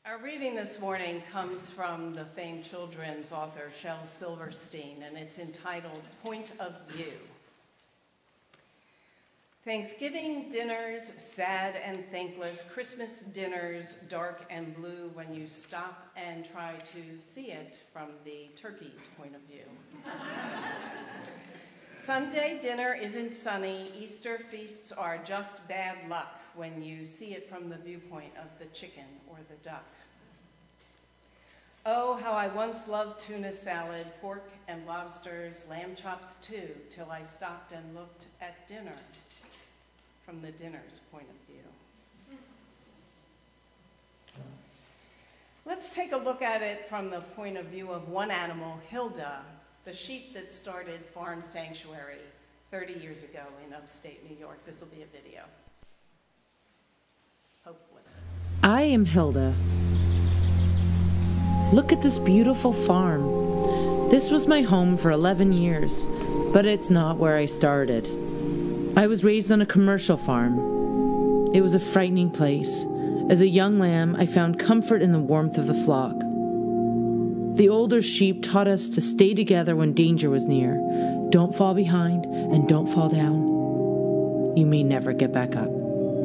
Our reading this morning comes from the famed children's author Shel Silverstein, and it's entitled Point of View. Thanksgiving dinners, sad and thankless, Christmas dinners, dark and blue, when you stop and try to see it from the turkey's point of view. Sunday dinner isn't sunny, Easter feasts are just bad luck when you see it from the viewpoint of the chicken or the duck. Oh, how I once loved tuna salad, pork and lobsters, lamb chops too, till I stopped and looked at dinner from the dinner's point of view. Let's take a look at it from the point of view of one animal, Hilda, the sheep that started Farm Sanctuary 30 years ago in upstate New York. This will be a video. Hopefully. I am Hilda. Look at this beautiful farm. This was my home for 11 years, but it's not where I started. I was raised on a commercial farm. It was a frightening place. As a young lamb, I found comfort in the warmth of the flock. The older sheep taught us to stay together when danger was near. Don't fall behind and don't fall down. You may never get back up.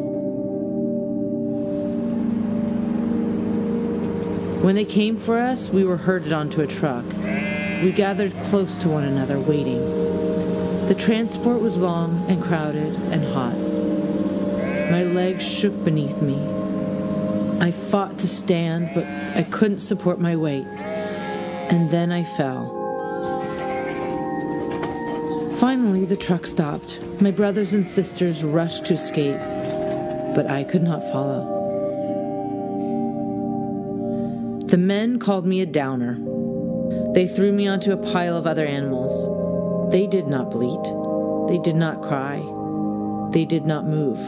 When they came for us, we were herded onto a truck. We gathered close to one another, waiting. The transport was long and crowded and hot. My legs shook beneath me. I fought to stand, but I couldn't support my weight. And then I fell. Finally, the truck stopped. My brothers and sisters rushed to escape, but I could not follow. The men called me a downer. They threw me onto a pile of other animals. They did not bleat. They did not cry. They did not move.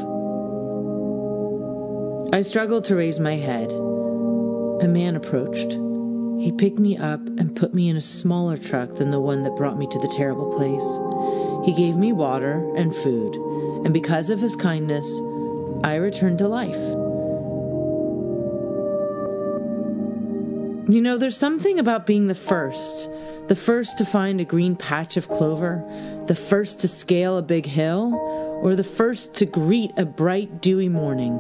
I struggled to raise my head. A man approached. He picked me up and put me in a smaller truck than the one that brought me to the terrible place. He gave me water and food, and because of his kindness, I returned to life. You know, there's something about being the first to find a green patch of clover, the first to scale a big hill, or the first to greet a bright, dewy morning.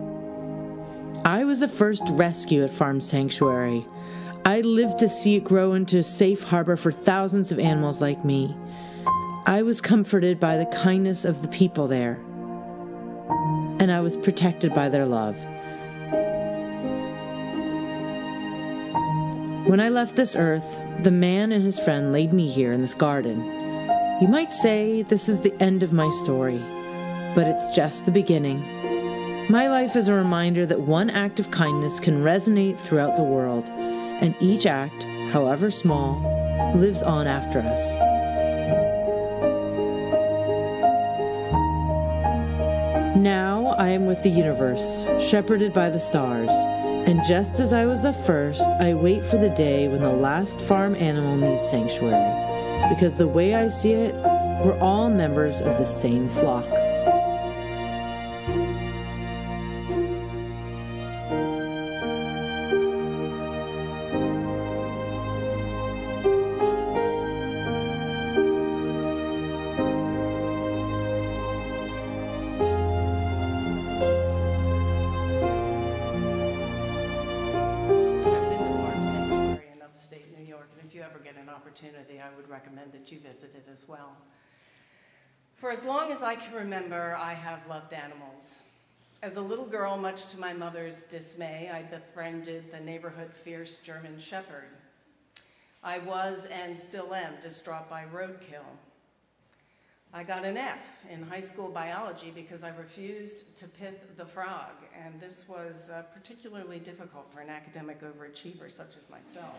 I was the first rescue at Farm Sanctuary. I lived to see it grow into a safe harbor for thousands of animals like me. I was comforted by the kindness of the people there, and I was protected by their love. When I left this earth, the man and his friend laid me here in this garden. You might say this is the end of my story, but it's just the beginning. My life is a reminder that one act of kindness can resonate throughout the world, and each act, however small, lives on after us. Now I am with the universe, shepherded by the stars. And just as I was the first, I wait for the day when the last farm animal needs sanctuary. Because the way I see it, we're all members of the same flock. I would recommend that you visit it as well. For as long as I can remember, I have loved animals. As a little girl, much to my mother's dismay, I befriended the neighborhood fierce German Shepherd. I was and still am distraught by roadkill. I got an F in high school biology because I refused to pith the frog, and this was particularly difficult for an academic overachiever such as myself.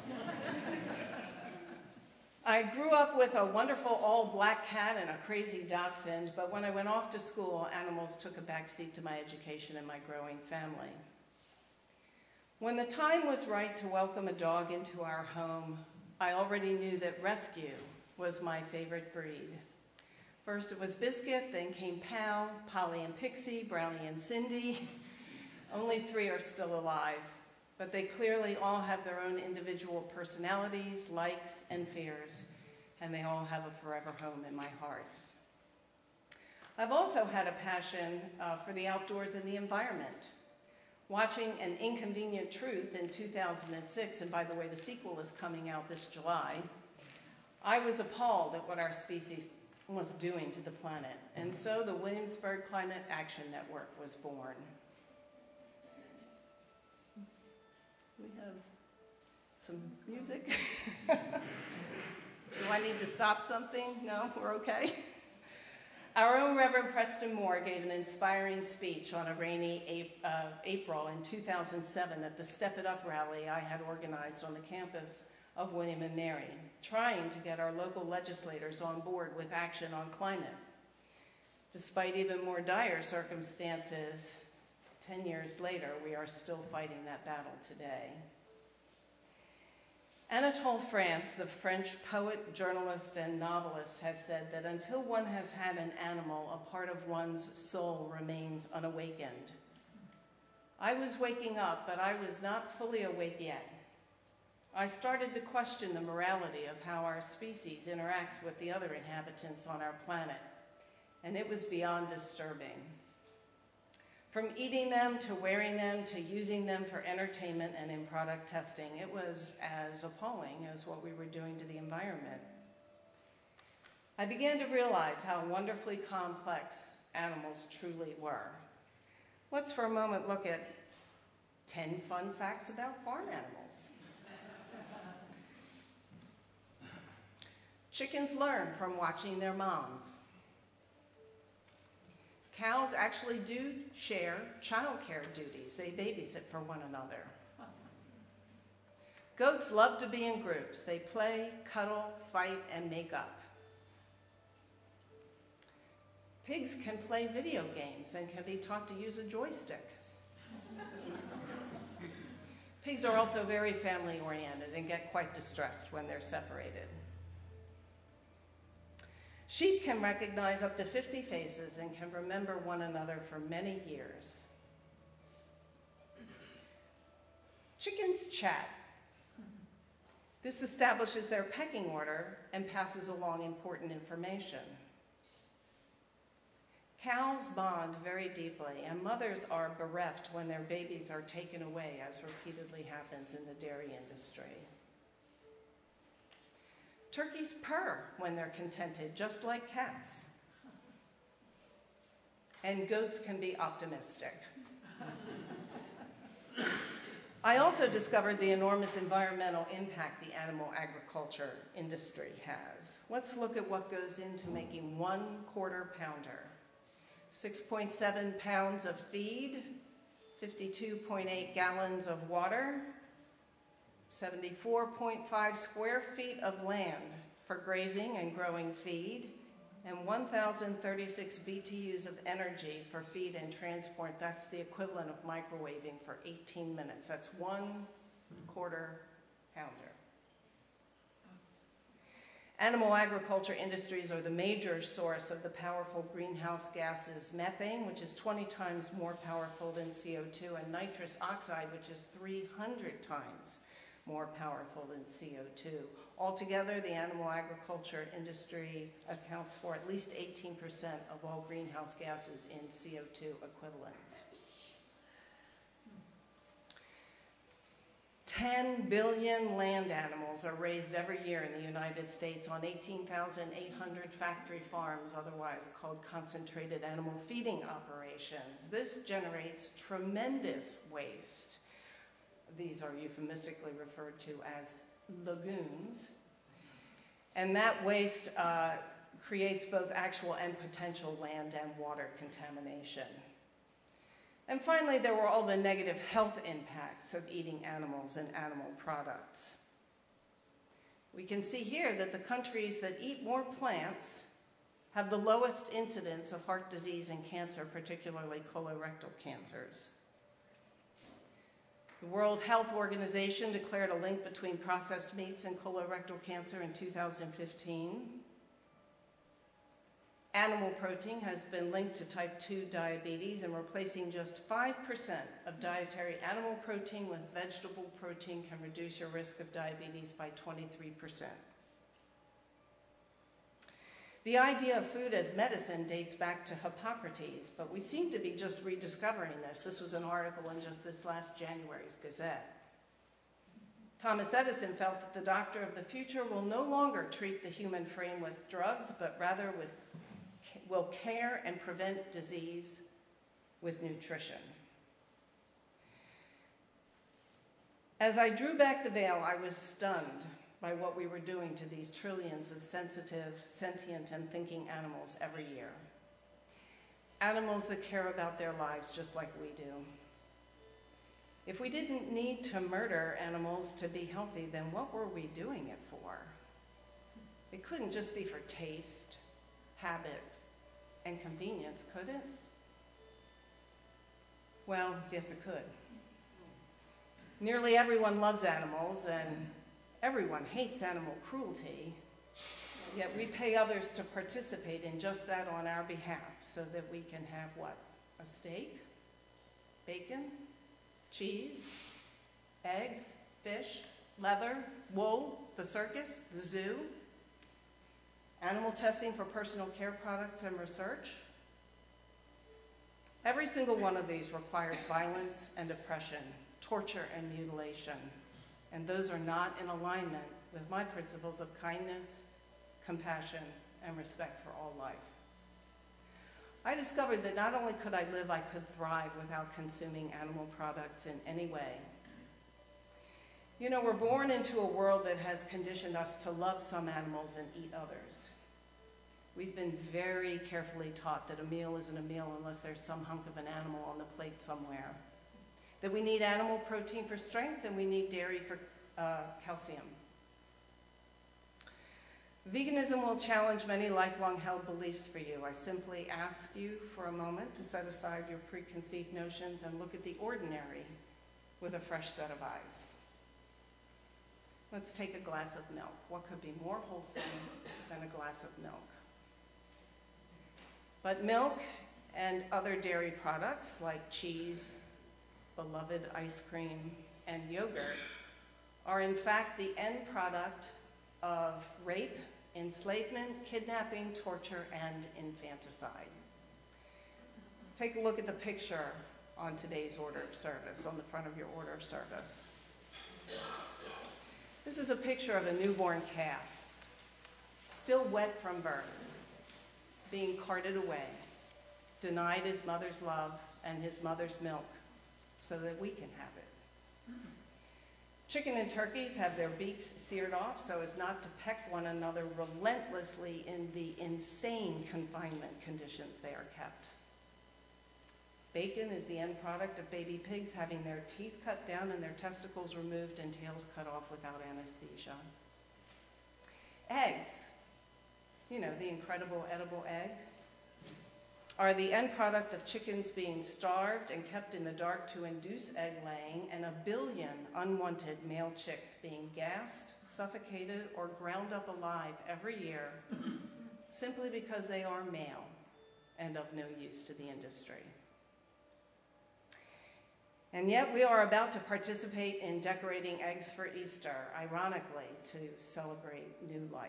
I grew up with a wonderful all-black cat and a crazy dachshund, but when I went off to school, animals took a backseat to my education and my growing family. When the time was right to welcome a dog into our home, I already knew that rescue was my favorite breed. First it was Biscuit, then came Pal, Polly and Pixie, Brownie and Cindy. Only 3 are still alive. but they clearly all have their own individual personalities, likes, and fears, and they all have a forever home in my heart. I've also had a passion for the outdoors and the environment. Watching An Inconvenient Truth in 2006, and by the way, the sequel is coming out this July, I was appalled at what our species was doing to the planet, and so the Williamsburg Climate Action Network was born. We have some music. Do I need to stop something? No, we're okay. Our own Reverend Preston Moore gave an inspiring speech on a rainy April in 2007 at the Step It Up rally I had organized on the campus of William & Mary, trying to get our local legislators on board with action on climate. Despite even more dire circumstances, 10 years later, we are still fighting that battle today. Anatole France, the French poet, journalist, and novelist, has said that until one has had an animal, a part of one's soul remains unawakened. I was waking up, but I was not fully awake yet. I started to question the morality of how our species interacts with the other inhabitants on our planet, and it was beyond disturbing. From eating them, to wearing them, to using them for entertainment and in product testing, it was as appalling as what we were doing to the environment. I began to realize how wonderfully complex animals truly were. Let's for a moment look at 10 fun facts about farm animals. Chickens learn from watching their moms. Cows actually do share childcare duties. They babysit for one another. Goats love to be in groups. They play, cuddle, fight, and make up. Pigs can play video games and can be taught to use a joystick. Pigs are also very family-oriented and get quite distressed when they're separated. Sheep can recognize up to 50 faces and can remember one another for many years. Chickens chat. This establishes their pecking order and passes along important information. Cows bond very deeply, and mothers are bereft when their babies are taken away, as repeatedly happens in the dairy industry. Turkeys purr when they're contented, just like cats. And goats can be optimistic. I also discovered the enormous environmental impact the animal agriculture industry has. Let's look at what goes into making 1 quarter pounder. 6.7 pounds of feed, 52.8 gallons of water, 74.5 square feet of land for grazing and growing feed, and 1,036 BTUs of energy for feed and transport. That's the equivalent of microwaving for 18 minutes. That's 1 quarter pounder. Animal agriculture industries are the major source of the powerful greenhouse gases methane, which is 20 times more powerful than CO2, and nitrous oxide, which is 300 times more powerful than CO2. Altogether, the animal agriculture industry accounts for at least 18% of all greenhouse gases in CO2 equivalents. 10 billion land animals are raised every year in the United States on 18,800 factory farms, otherwise called concentrated animal feeding operations. This generates tremendous waste. These are euphemistically referred to as lagoons. And that waste creates both actual and potential land and water contamination. And finally, there were all the negative health impacts of eating animals and animal products. We can see here that the countries that eat more plants have the lowest incidence of heart disease and cancer, particularly colorectal cancers. The World Health Organization declared a link between processed meats and colorectal cancer in 2015. Animal protein has been linked to type 2 diabetes, and replacing just 5% of dietary animal protein with vegetable protein can reduce your risk of diabetes by 23%. The idea of food as medicine dates back to Hippocrates, but we seem to be just rediscovering this. This was an article in just this last January's Gazette. Thomas Edison felt that the doctor of the future will no longer treat the human frame with drugs, but rather will care and prevent disease with nutrition. As I drew back the veil, I was stunned by what we were doing to these trillions of sensitive, sentient, and thinking animals every year. Animals that care about their lives just like we do. If we didn't need to murder animals to be healthy, then what were we doing it for? It couldn't just be for taste, habit, and convenience, could it? Well, yes, it could. Nearly everyone loves animals, and everyone hates animal cruelty, yet we pay others to participate in just that on our behalf so that we can have what? A steak? Bacon? Cheese? Eggs? Fish? Leather? Wool? The circus? The zoo? Animal testing for personal care products and research? Every single one of these requires violence and oppression, torture and mutilation, and those are not in alignment with my principles of kindness, compassion, and respect for all life. I discovered that not only could I live, I could thrive without consuming animal products in any way. You know, we're born into a world that has conditioned us to love some animals and eat others. We've been very carefully taught that a meal isn't a meal unless there's some hunk of an animal on the plate somewhere. That we need animal protein for strength and we need dairy for calcium. Veganism will challenge many lifelong held beliefs for you. I simply ask you for a moment to set aside your preconceived notions and look at the ordinary with a fresh set of eyes. Let's take a glass of milk. What could be more wholesome than a glass of milk? But milk and other dairy products like cheese, beloved ice cream, and yogurt are in fact the end product of rape, enslavement, kidnapping, torture, and infanticide. Take a look at the picture on today's order of service, on the front of your order of service. This is a picture of a newborn calf, still wet from birth, being carted away, denied his mother's love and his mother's milk so that we can have it. Chicken and turkeys have their beaks seared off so as not to peck one another relentlessly in the insane confinement conditions they are kept. Bacon is the end product of baby pigs having their teeth cut down and their testicles removed and tails cut off without anesthesia. Eggs, you know, the incredible edible egg, are the end product of chickens being starved and kept in the dark to induce egg laying, and 1 billion unwanted male chicks being gassed, suffocated, or ground up alive every year simply because they are male and of no use to the industry. And yet we are about to participate in decorating eggs for Easter, ironically, to celebrate new life.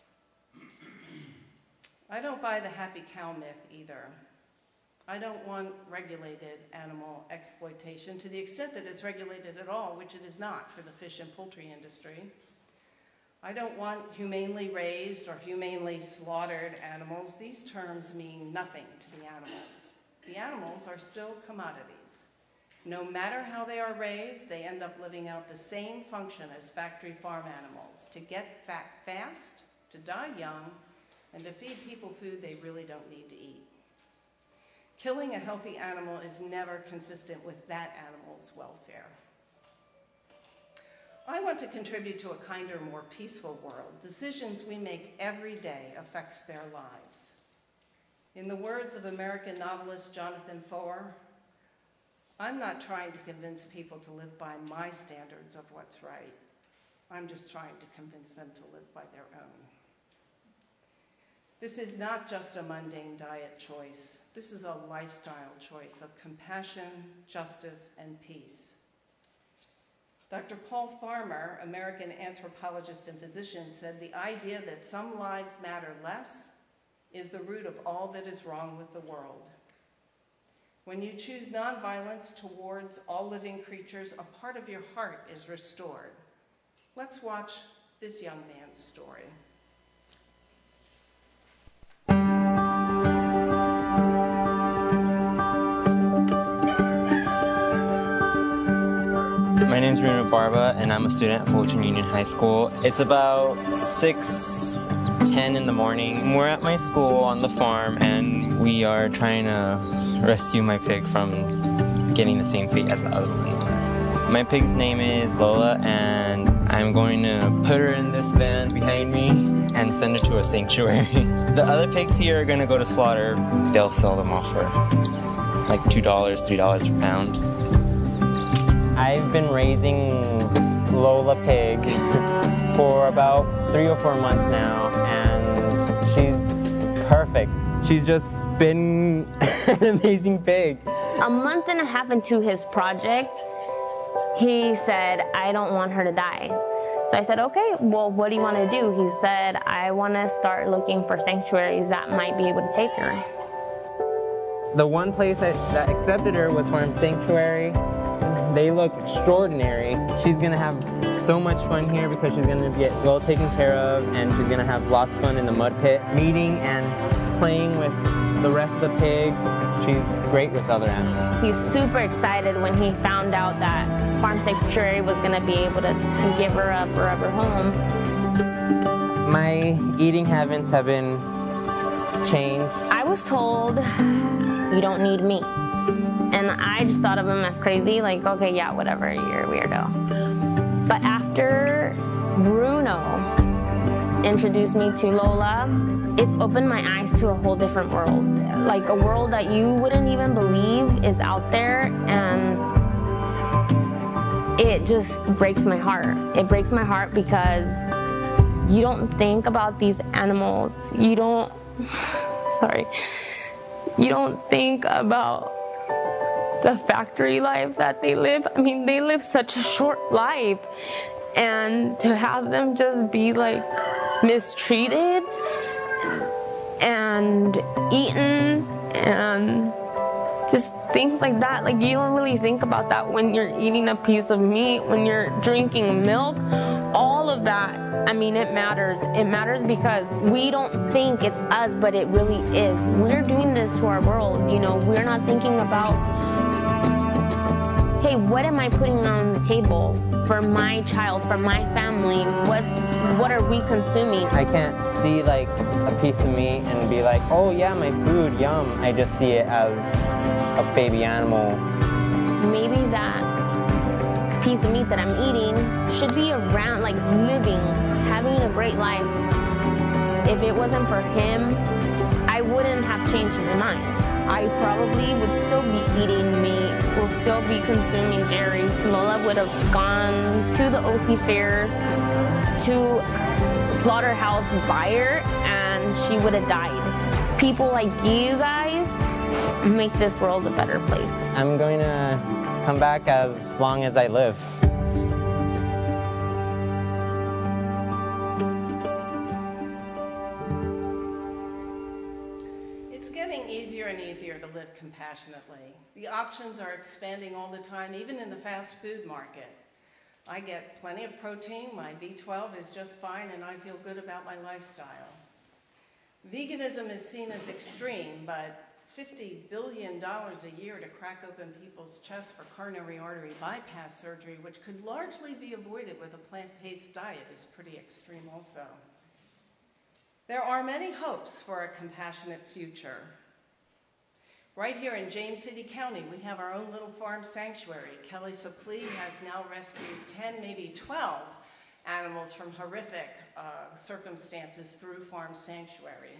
I don't buy the happy cow myth either. I don't want regulated animal exploitation to the extent that it's regulated at all, which it is not for the fish and poultry industry. I don't want humanely raised or humanely slaughtered animals. These terms mean nothing to the animals. The animals are still commodities. No matter how they are raised, they end up living out the same function as factory farm animals: to get fat fast, to die young, and to feed people food they really don't need to eat. Killing a healthy animal is never consistent with that animal's welfare. I want to contribute to a kinder, more peaceful world. Decisions we make every day affects their lives. In the words of American novelist Jonathan Foer, I'm not trying to convince people to live by my standards of what's right. I'm just trying to convince them to live by their own. This is not just a mundane diet choice. This is a lifestyle choice of compassion, justice, and peace. Dr. Paul Farmer, American anthropologist and physician, said the idea that some lives matter less is the root of all that is wrong with the world. When you choose nonviolence towards all living creatures, a part of your heart is restored. Let's watch this young man's story. My name is Bruno Barba, and I'm a student at Fullerton Union High School. It's about 6:10 in the morning. We're at my school on the farm, and we are trying to rescue my pig from getting the same fate as the other ones. My pig's name is Lola, and I'm going to put her in this van behind me and send her to a sanctuary. The other pigs here are going to go to slaughter. They'll sell them off for like $2, $3 per pound. I've been raising Lola Pig for about 3 or 4 months now, and she's perfect. She's just been an amazing pig. A month and a half into his project, he said, I don't want her to die. So I said, okay, well, what do you want to do? He said, I want to start looking for sanctuaries that might be able to take her. The one place that accepted her was Farm Sanctuary. They look extraordinary. She's gonna have so much fun here because she's gonna get well taken care of, and she's gonna have lots of fun in the mud pit, meeting and playing with the rest of the pigs. She's great with other animals. He was super excited when he found out that Farm Sanctuary was gonna be able to give her a forever home. My eating habits have been changed. I was told, you don't need meat. And I just thought of him as crazy, like, okay, yeah, whatever, you're a weirdo. But after Bruno introduced me to Lola, it's opened my eyes to a whole different world. Like a world that you wouldn't even believe is out there, and it just breaks my heart. It breaks my heart because you don't think about these animals. You don't, you don't think about the factory life that they live. I mean, they live such a short life, and to have them just be like mistreated and eaten and just things like that, like you don't really think about that when you're eating a piece of meat, when you're drinking milk, all of that. I mean, it matters. It matters because we don't think it's us, but it really is. We're doing this to our world, you know. We're not thinking about, hey, what am I putting on the table for my child, for my family? What are we consuming? I can't see like a piece of meat and be like, oh yeah, my food, yum. I just see it as a baby animal. Maybe that piece of meat that I'm eating should be around, like living, having a great life. If it wasn't for him, I wouldn't have changed my mind. I probably would still be eating meat, will still be consuming dairy. Lola would have gone to the OC Fair, to slaughterhouse buyer, and she would have died. People like you guys make this world a better place. I'm going to come back as long as I live. It's getting easier and easier to live compassionately. The options are expanding all the time, even in the fast food market. I get plenty of protein, my B12 is just fine, and I feel good about my lifestyle. Veganism is seen as extreme, but $50 billion a year to crack open people's chests for coronary artery bypass surgery, which could largely be avoided with a plant-based diet, is pretty extreme also. There are many hopes for a compassionate future. Right here in James City County, we have our own little farm sanctuary. Kelly Suplee has now rescued 10, maybe 12 animals from horrific circumstances through Farm Sanctuary.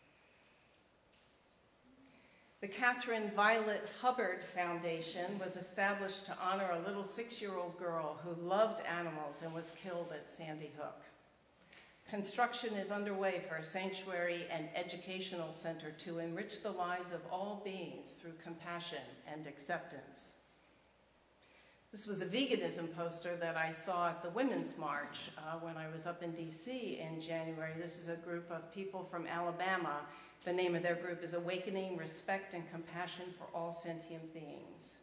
The Catherine Violet Hubbard Foundation was established to honor a little 6-year-old girl who loved animals and was killed at Sandy Hook. Construction is underway for a sanctuary and educational center to enrich the lives of all beings through compassion and acceptance. This was a veganism poster that I saw at the Women's March when I was up in DC in January. This is a group of people from Alabama. The name of their group is Awakening Respect and Compassion for All Sentient Beings.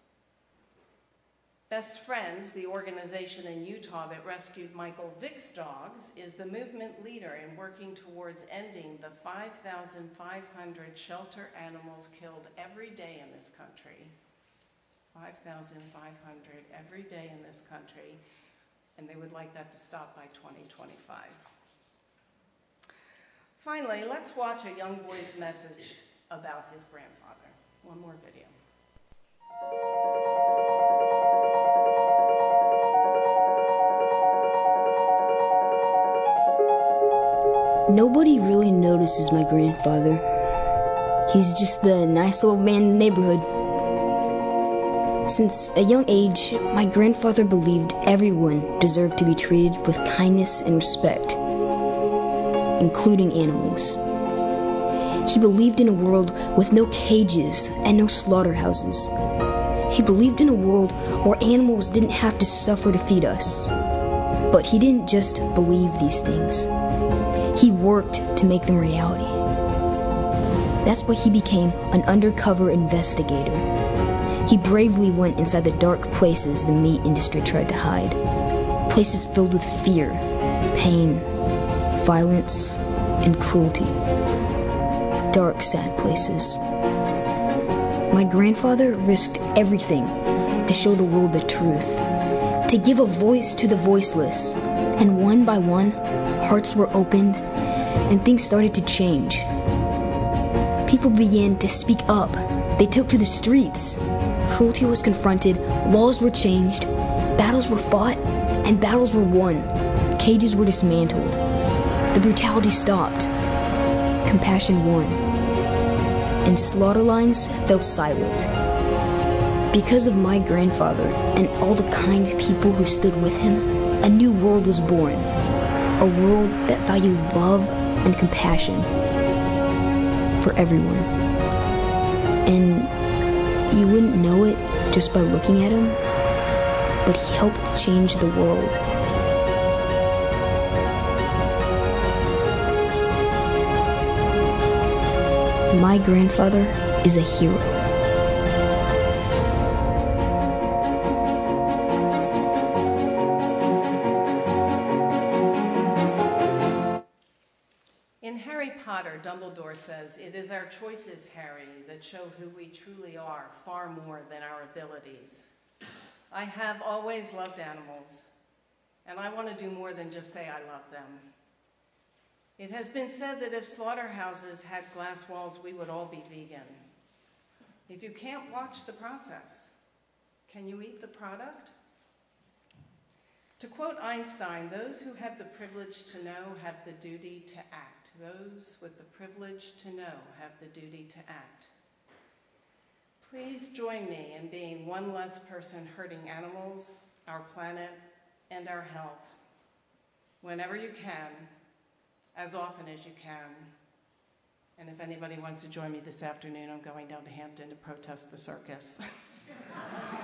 Best Friends, the organization in Utah that rescued Michael Vick's dogs, is the movement leader in working towards ending the 5,500 shelter animals killed every day in this country. 5,500 every day in this country, and they would like that to stop by 2025. Finally, let's watch a young boy's message about his grandfather. One more video. Nobody really notices my grandfather. He's just the nice old man in the neighborhood. Since a young age, my grandfather believed everyone deserved to be treated with kindness and respect, including animals. He believed in a world with no cages and no slaughterhouses. He believed in a world where animals didn't have to suffer to feed us. But he didn't just believe these things. He worked to make them reality. That's why he became an undercover investigator. He bravely went inside the dark places the meat industry tried to hide. Places filled with fear, pain, violence, and cruelty. Dark, sad places. My grandfather risked everything to show the world the truth, to give a voice to the voiceless. And one by one, hearts were opened and things started to change. People began to speak up. They took to the streets. Cruelty was confronted, laws were changed, battles were fought, and battles were won. Cages were dismantled. The brutality stopped. Compassion won. And slaughter lines fell silent. Because of my grandfather and all the kind people who stood with him, a new world was born. A world that valued love and compassion for everyone. And you wouldn't know it just by looking at him, but he helped change the world. My grandfather is a hero. In Harry Potter, Dumbledore says, "It is our choices, Harry, that show who we truly are, far more than our abilities." I have always loved animals, and I want to do more than just say I love them. It has been said that if slaughterhouses had glass walls, we would all be vegan. If you can't watch the process, can you eat the product? To quote Einstein, those who have the privilege to know have the duty to act. Those with the privilege to know have the duty to act. Please join me in being one less person hurting animals, our planet, and our health. Whenever you can, as often as you can. And if anybody wants to join me this afternoon, I'm going down to Hampton to protest the circus.